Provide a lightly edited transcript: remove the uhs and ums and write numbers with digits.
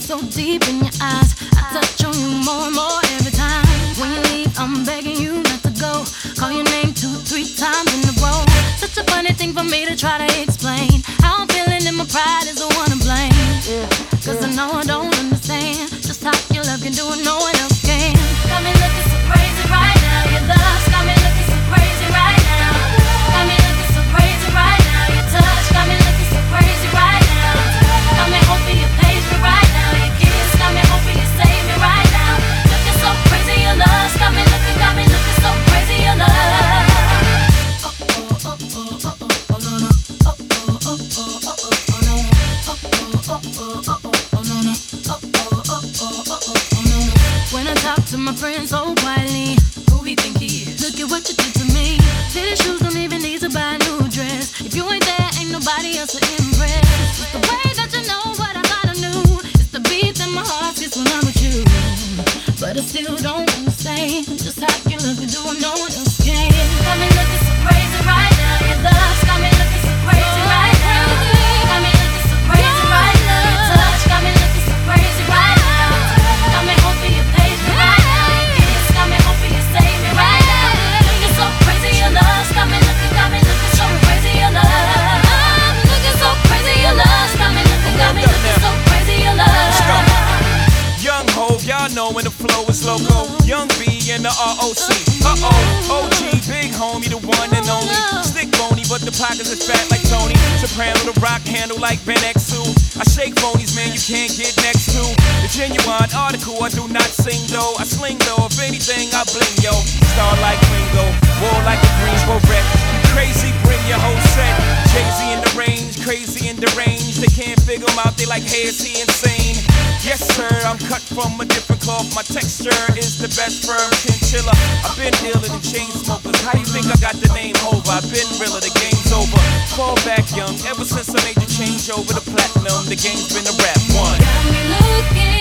so deep in your eyes. I touch on you more and more every time. When you leave, I'm begging you not to go. Call your name 2-3 times in a row. Such a funny thing for me to try to explain. How I'm feeling and my pride is the one to blame. Cause I know I don't understand just how your love can do it, no one else can. Got me looking so crazy right now. Your love's got me looking so crazy right now. Got me looking so crazy right now. Your touch got me looking so crazy right now. Got me hoping you page me right now. Your kiss got me hoping you save me right now. Looking so crazy, your love's got me looking so crazy, your love. When I talk to my friends so quietly, who he think he is? Look at what you did to me. Fitted shoes don't even need to buy a new dress. If you ain't there, ain't nobody else to impress. It's the way that you know what I thought I knew. It's the beat that my heart gets when I'm with you. But I still don't understand just how you look and do what no one else can. Got me looking so crazy right now. Your love's got me looking so crazy right now. Got me looking so crazy right now. Your touch got me looking so crazy right now. Got me hoping you page me right now. Your kiss got me hoping you save me right now. Looking so crazy, your love's got me looking so crazy, your love. I'm looking so crazy, your love's got me looking so crazy, your love. Young Hov, y'all know when the flow is loco. Young B and the ROC. OG, big homie, the one and only. Stick bony, but the pockets is fat like Tony. Soprano, the rock handle like Ben X2. I shake phonies, man, you can't get next to. The genuine article, I do not sing though. I sling though, if anything, I bling yo. Star like Ringo, war like a Greensboro wreck. Crazy, bring your whole set. Jay-Z in the range, crazy in the range. They can't figure him out, they like, hey, is he insane? Yes, sir, I'm cut from a different cloth. My texture is the best firm chinchilla. I've been dealing in chain smokers. How you think I got the name over? I've been realer, the game's over. Fall back young, ever since I made the change over to platinum. The game's been a rap one. Got me looking